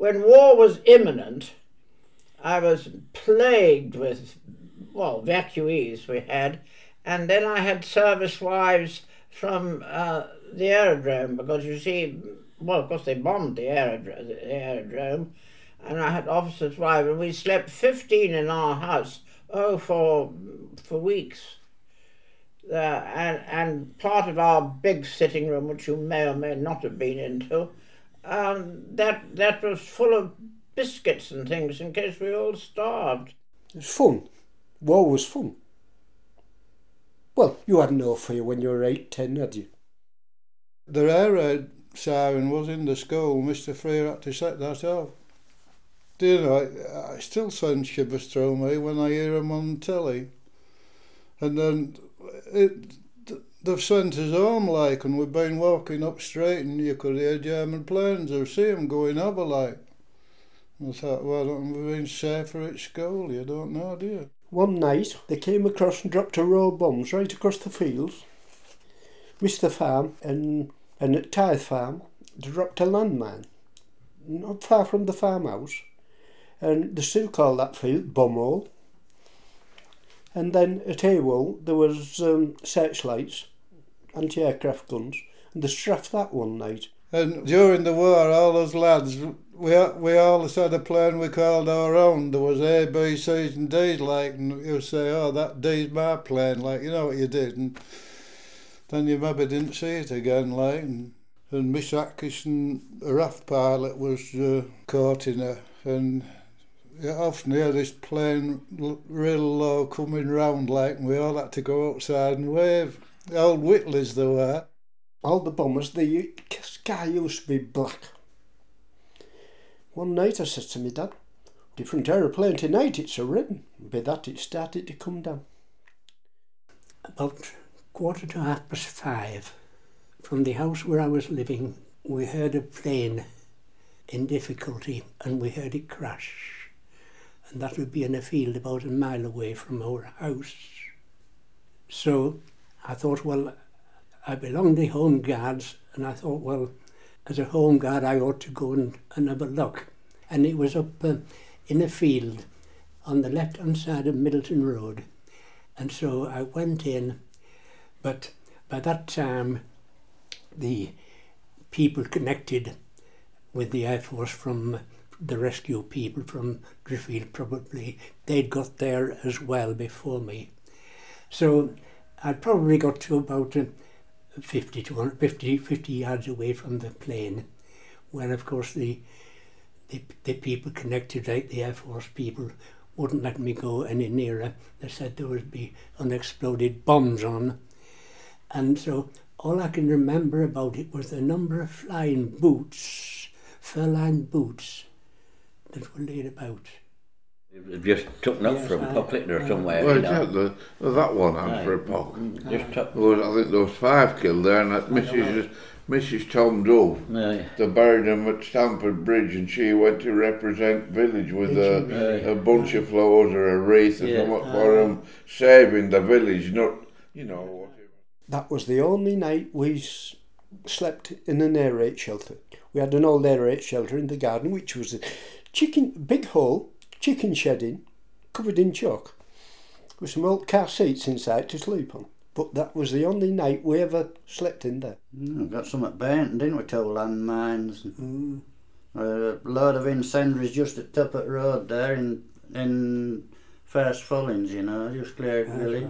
when war was imminent, I was plagued with, evacuees we had, and then I had service wives from the aerodrome, because you see, of course they bombed the aerodrome, and I had officers' wives, and we slept 15 in our house, for weeks. And part of our big sitting room, which you may or may not have been into, that was full of biscuits and things in case we all starved. It was fun. War was fun. Well, you had no fear when you were 8, 10, had you? The air raid siren was in the school. Mr. Freer had to set that off. Do you know, it still sends shivers through me when I hear them on telly. And then they've sent us home, like, and we've been walking up straight and you could hear German planes or see them going over, like. I thought, well, don't we been safer at school? You don't know, do you? One night, they came across and dropped a row of bombs right across the fields. Missed the farm, and at Tithe Farm, they dropped a landmine, not far from the farmhouse. And they still call that field Bumhole. And then at Haywell, there was searchlights, anti-aircraft guns, and they strafed that one night. And during the war, all those lads, we all had a plane we called our own. There was A, B, C's and D's, like, and you'd say, oh, that D's my plane, like, you know what you did. And then you maybe didn't see it again, like, and Miss Atkinson, a RAF pilot, was caught in her, and you often hear this plane real low coming round, like, and we all had to go outside and wave. The old Whitleys there were. All the bombers, the sky used to be black. One night I said to my dad, different aeroplane tonight, it's a red. By that it started to come down. About 5:15, from the house where I was living, we heard a plane in difficulty and we heard it crash. And that would be in a field about a mile away from our house. So I thought, well, I belonged to Home Guards, and I thought, well, as a Home Guard I ought to go and have a look. And it was up in a field on the left-hand side of Middleton Road. And so I went in, but by that time the people connected with the Air Force from the rescue people from Driffield, probably, they'd got there as well before me. So I'd probably got to about 50 yards away from the plane, when of course the people connected, like the Air Force people, wouldn't let me go any nearer. They said there would be unexploded bombs on. And so all I can remember about it was the number of flying boots, fur-lined boots, that were laid about. It just took up from Pucklet or somewhere. Well, yeah, that one had for a pock. I think there was 5 killed there, and that Mrs. Tom Dove, they buried him at Stamford Bridge, and she went to represent village with a bunch of flowers or a wreath or something for him, saving the village, not, you know, whatever. That was the only night we slept in an air raid shelter. We had an old air raid shelter in the garden, which was a big hole, chicken shedding, covered in chalk, with some old car seats inside to sleep on. But that was the only night we ever slept in there. We got some at Bainton, didn't we, 2 landmines? A load of incendiaries just at Tuppet Road there in First Fullings, you know, just clear of the village.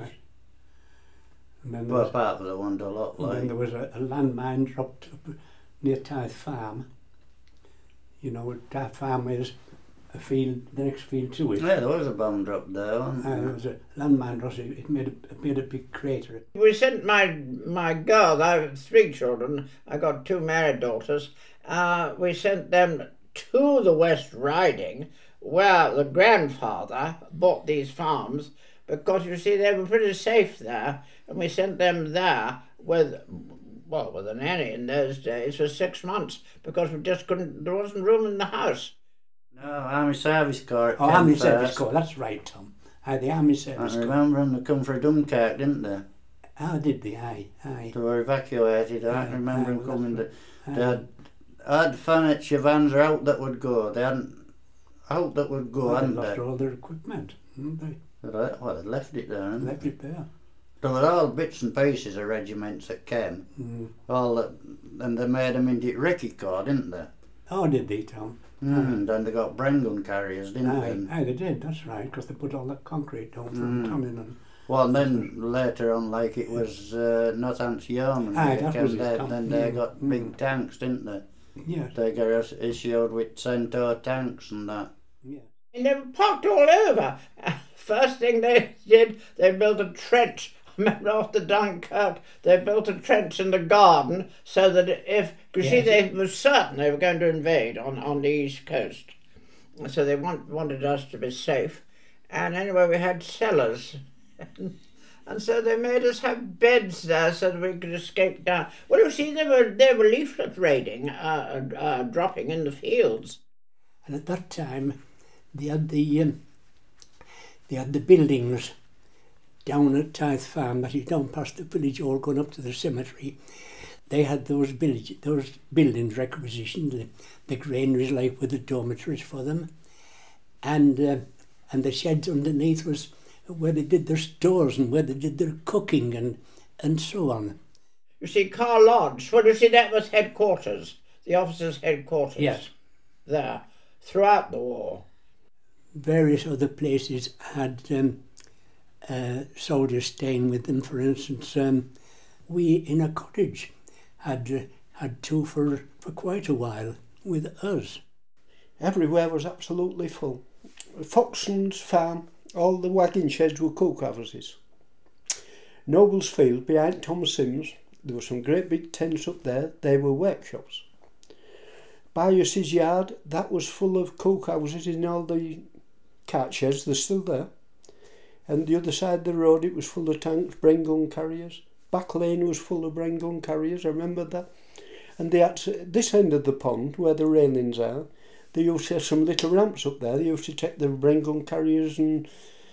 Right. Well, apart from the one to lot, and like. then there was a landmine dropped up near Tithe Farm. You know what Tithe Farm is? A field, the next field to it. Yeah, there was a bomb drop there, wasn't there? There was a landmine dropped, it made a big crater. We sent my girls, I have 3 children, I got 2 married daughters, we sent them to the West Riding, where the grandfather bought these farms, because you see they were pretty safe there, and we sent them there with a nanny in those days for 6 months, because we just couldn't, there wasn't room in the house. No, Army Service Corps. Oh, Army Service Corps, that's right, Tom. The Army Service Corps. I remember them, they come for Dunkirk, didn't they? How did they? Aye. They were evacuated. I remember them coming. They had had furniture vans out that would go. They hadn't out that would go, hadn't they? They Lost all their equipment, didn't they? Right, well, they left it there, hadn't Left it there. There were all bits and pieces of regiments that came. All that, and they made them into Ricky Corps, didn't they? Oh, did they, Tom? And then they got Bren gun carriers, didn't they? Aye, they did, that's right, because they put all that concrete down from Tonnin and... Well, and then later on, like it was Northants Yeoman, then they got big tanks, didn't they? Yes. They got issued with Centaur tanks and that. Yeah. And they were parked all over. First thing they did, they built a trench. I remember after Dunkirk, they built a trench in the garden so that they were certain they were going to invade on the east coast. So they wanted us to be safe. And anyway, we had cellars. And so they made us have beds there so that we could escape down. Well, you see, they were leaflet raiding, dropping in the fields. And at that time, they had the buildings down at Tythe Farm, that is down past the village, all going up to the cemetery. They had those buildings requisitioned, the granaries like with the dormitories for them, and the sheds underneath was where they did their stores and where they did their cooking and so on. You see, Carl Lodge, well, you see, that was headquarters, the officers' headquarters. Yes. There, throughout the war. Various other places had soldiers staying with them. For instance, we in a cottage had two for quite a while with us. Everywhere was absolutely full. Foxton's farm, all the wagon sheds were cook houses. Noble's Field, behind Tom Sims, there were some great big tents up there. They were workshops. Byus's yard, that was full of cook houses in all the cart sheds. They're still there. And the other side of the road, it was full of tanks, Bren gun carriers. Back Lane was full of Bren gun carriers, I remember that. And they had this end of the pond, where the railings are, they used to have some little ramps up there. They used to take the Bren gun carriers and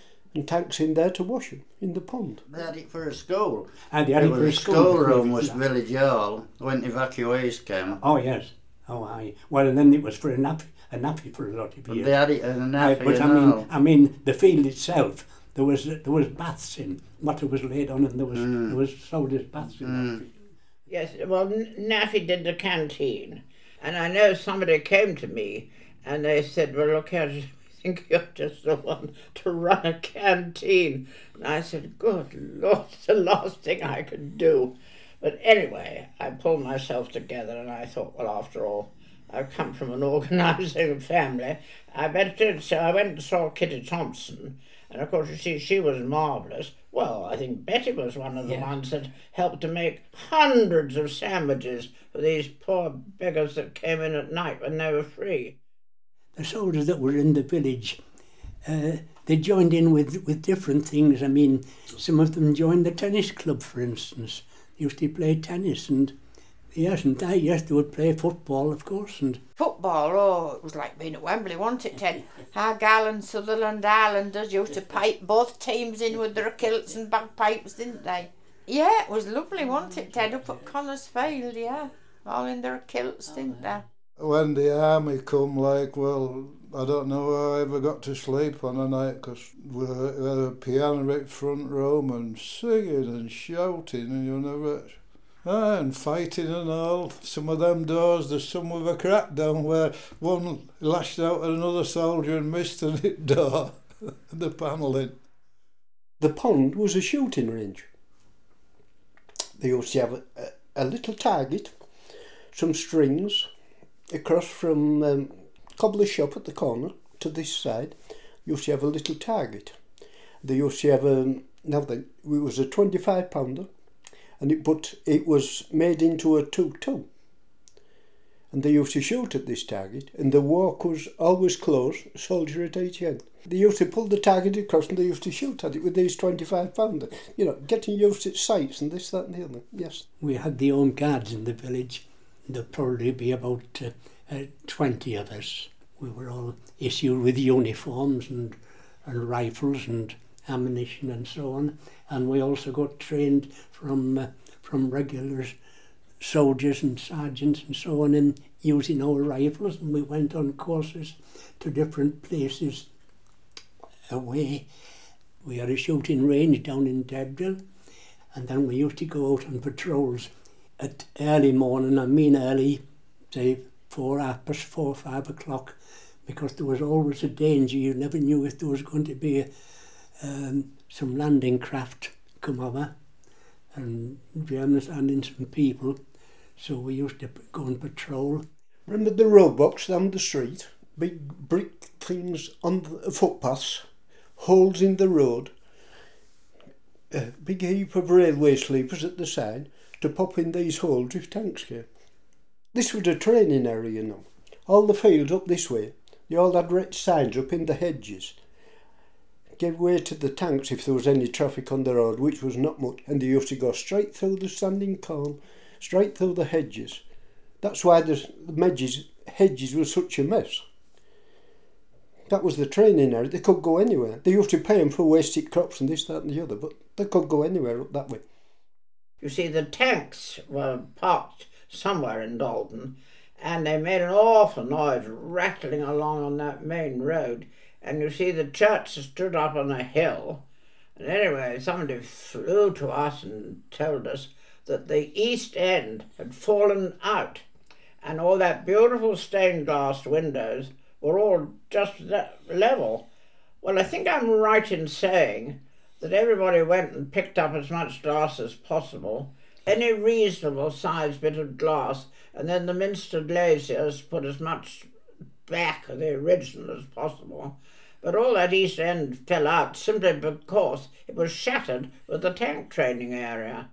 tanks in there to wash them in the pond. They had it for a school. And they had it for a schoolroom was Village Hall when evacuees came. Oh, yes. Oh, aye. Well, and then it was for a nappy for a lot of years. They had it in a nappy. But I mean, the field itself, there was baths in. Water was laid on, and there was soldiers' baths in that field. Yes, well, Naffy did the canteen, and I know somebody came to me, and they said, "Well, look here, we think you're just the one to run a canteen." And I said, "Good Lord, it's the last thing I could do." But anyway, I pulled myself together, and I thought, well, after all, I've come from an organising family. I went and saw Kitty Thompson, and of course, you see, she was marvellous. Well, I think Betty was one of the ones that helped to make hundreds of sandwiches for these poor beggars that came in at night when they were free. The soldiers that were in the village, they joined in with different things. I mean, some of them joined the tennis club, for instance. They used to play tennis, and yes, they would play football, of course. And football, it was like being at Wembley, wasn't it, Ted? Argyle and Sutherland Islanders used to pipe both teams in with their kilts and bagpipes, didn't they? Yeah, it was lovely, wasn't it, Ted, up at Connors Field, yeah. All in their kilts, didn't they? When the army come, like, well, I don't know how I ever got to sleep on a night, because we had a piano at front room and singing and shouting, and you know, and fighting and all. Some of them doors, there's some with a crack down where one lashed out at another soldier and missed an hit door, the panelling. The pond was a shooting range. They used to have a little target, some strings, across from Cobbler's shop at the corner to this side. Used to have a little target. They used to have it was a 25-pounder, and it was made into a 2-2. And they used to shoot at this target, and the walk was always close, a soldier at each end. They used to pull the target across, and they used to shoot at it with these 25-pounder. You know, getting used to sights and this, that and the other, yes. We had the Home Guards in the village. There'd probably be about 20 of us. We were all issued with uniforms and rifles and ammunition and so on. And we also got trained from regular soldiers and sergeants and so on using our rifles, and we went on courses to different places away. We had a shooting range down in Debdale, and then we used to go out on patrols at early morning, early, say 4, 5 o'clock, because there was always a danger. You never knew if there was going to be some landing craft come over, and Germans landing some people, so we used to go on patrol. Remember the roadblocks down the street? Big brick things on the footpaths, holes in the road, a big heap of railway sleepers at the side to pop in these holes if tanks came. This was a training area, you know. All the fields up this way, they all had red signs up in the hedges. Gave way to the tanks if there was any traffic on the road, which was not much, and they used to go straight through the standing corn, straight through the hedges. That's why the hedges were such a mess. That was the training area. They could go anywhere. They used to pay them for wasted crops and this, that and the other, but they could go anywhere up that way. You see, the tanks were parked somewhere in Dalton, and they made an awful noise rattling along on that main road. And you see, the church stood up on a hill. And anyway, somebody flew to us and told us that the east end had fallen out, and all that beautiful stained glass windows were all just level. Well, I think I'm right in saying that everybody went and picked up as much glass as possible, any reasonable sized bit of glass, and then the Minster glaziers put as much back of the original as possible. But all that east end fell out simply because it was shattered with the tank training area.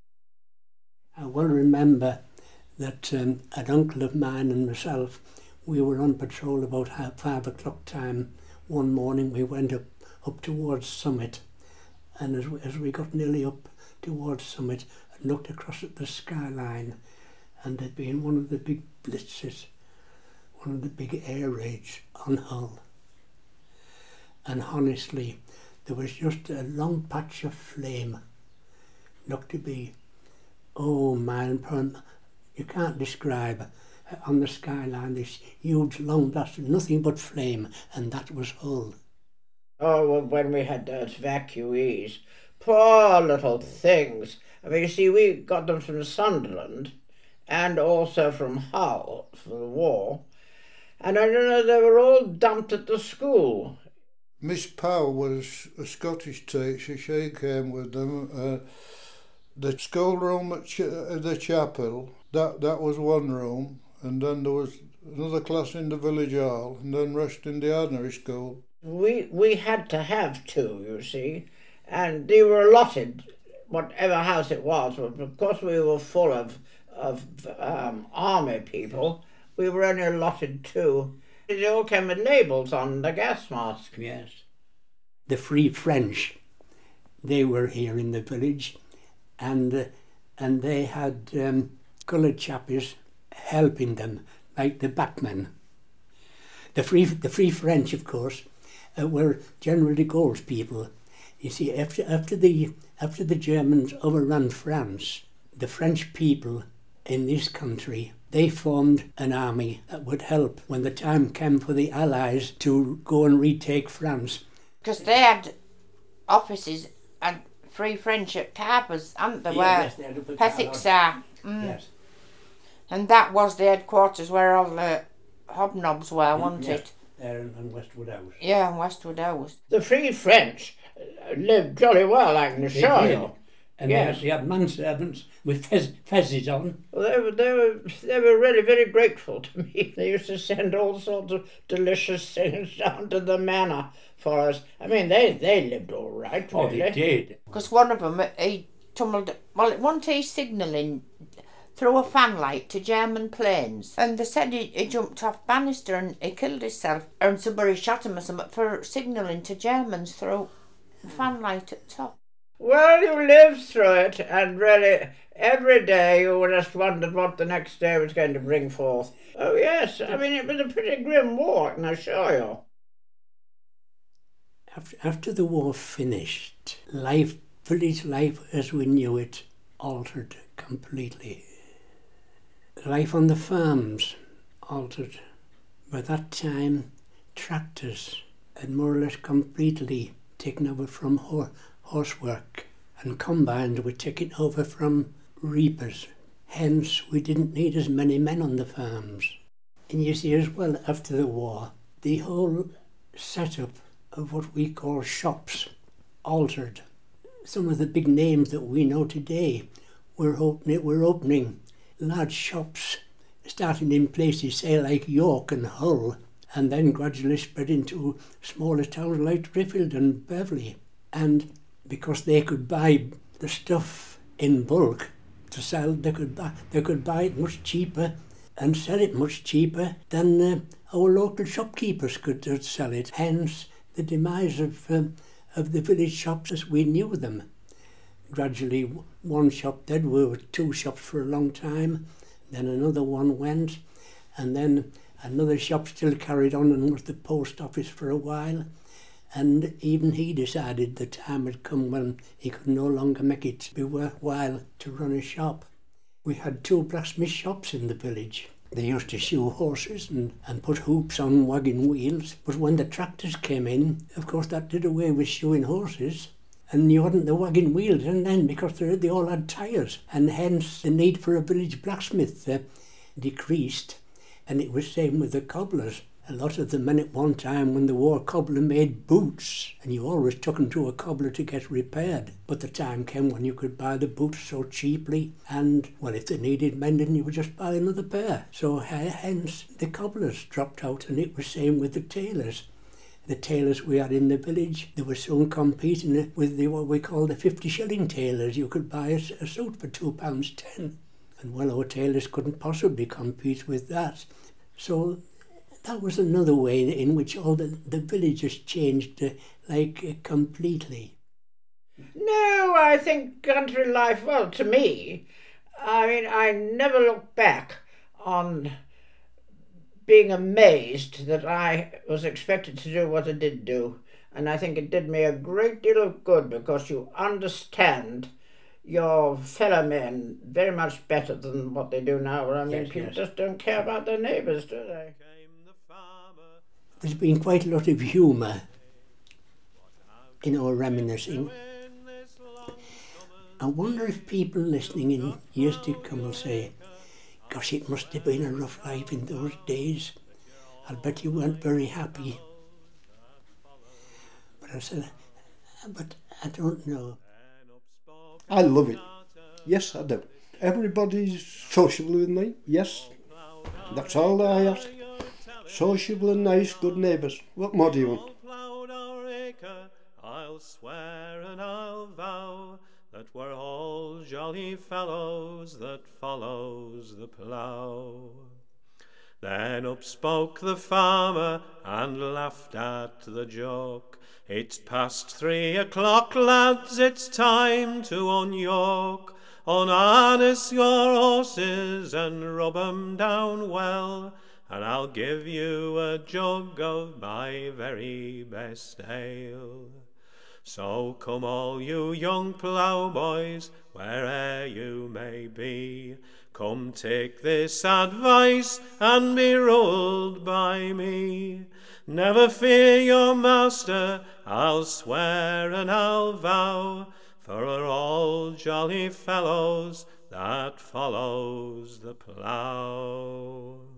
I well remember that an uncle of mine and myself, we were on patrol about 5 o'clock time. One morning we went up towards Summit, and as we got nearly up towards Summit, I looked across at the skyline, and there'd been one of the big blitzes, one of the big air raids on Hull. And honestly, there was just a long patch of flame, looked to be, you can't describe on the skyline this huge long blast of nothing but flame, and that was Hull. Oh, well, when we had those evacuees, poor little things. I mean, you see, we got them from Sunderland and also from Hull for the war, and I don't know, they were all dumped at the school. Miss Powell was a Scottish teacher. She came with them. The schoolroom at the chapel, that was one room, and then there was another class in the village hall, and then rest in the ordinary school. We had to have two, you see, and they were allotted, whatever house it was, but because we were full of army people, we were only allotted two. They all came with labels on the gas mask. Yes. The Free French, they were here in the village, and they had coloured chappies helping them, like the backmen. The Free French, of course, were General de Gaulle's people. You see, after the Germans overran France, the French people in this country, they formed an army that would help when the time came for the Allies to go and retake France. Because they had offices and Free French at Carpers, hadn't they? Where Pethick's are. Yes. And that was the headquarters where all the hobnobs were, wasn't it? There in Westwood House. Yeah, in Westwood House. The Free French lived jolly well, I can assure you. And yes. they had manservants with fezzes on. Well, they were really very grateful to me. They used to send all sorts of delicious things down to the manor for us. I mean, they lived all right, really. Oh, they did. Because one of them, he tumbled, well, one day signalling through a fanlight to German planes. And they said he jumped off banister and he killed himself. And somebody shot him or something for signalling to Germans through the fanlight at top. Well, you lived through it, and really, every day you just wondered what the next day was going to bring forth. Oh, yes, I mean, it was a pretty grim war, I can assure you. After the war finished, village life as we knew it altered completely. Life on the farms altered. By that time, tractors had more or less completely taken over from horsework, and combines were taken over from reapers. Hence, we didn't need as many men on the farms. And you see as well, after the war, the whole setup of what we call shops altered. Some of the big names that we know today were opening large shops, starting in places, say, like York and Hull, and then gradually spread into smaller towns like Driffield and Beverley. And because they could buy the stuff in bulk to sell, they could buy it much cheaper and sell it much cheaper than our local shopkeepers could sell it. Hence the demise of the village shops as we knew them. Gradually one shop dead, we were two shops for a long time, then another one went, and then another shop still carried on and was the post office for a while, and even he decided the time had come when he could no longer make it be worthwhile to run a shop. We had two blacksmith shops in the village. They used to shoe horses and put hoops on wagon wheels, but when the tractors came in, of course that did away with shoeing horses, and you hadn't the wagon wheels, and then because they all had tyres, and hence the need for a village blacksmith decreased. And it was same with the cobblers. A lot of the men at one time when the war, cobbler made boots, and you always took them to a cobbler to get repaired. But the time came when you could buy the boots so cheaply, and, well, if they needed mending, you would just buy another pair. So hence the cobblers dropped out, and it was same with the tailors. The tailors we had in the village, they were soon competing with what we call the 50-shilling tailors. You could buy a suit for £2.10. And well, our tailors couldn't possibly compete with that. So that was another way in which all the villages changed completely. No, I think country life, well, to me, I mean, I never look back on being amazed that I was expected to do what I did do. And I think it did me a great deal of good because you understand your fellow men very much better than what they do now. I mean, people just don't care about their neighbours, do they? There's been quite a lot of humour in our reminiscing. I wonder if people listening in years to come will say, gosh, it must have been a rough life in those days. I'll bet you weren't very happy. But I said, but I don't know. I love it. Yes, I do. Everybody's sociable with me. Yes. That's all that I ask. Sociable and nice, good neighbours. What more do you want? I'll swear and I'll vow that we're all jolly fellows that follows the plough. Then up spoke the farmer and laughed at the joke. It's past 3 o'clock, lads, it's time to unyoke. Unharness your horses and rub 'em down well, and I'll give you a jug of my very best ale. So come all you young ploughboys, where'er you may be, come take this advice and be ruled by me. Never fear your master, I'll swear and I'll vow, for we're all jolly fellows that follows the plough.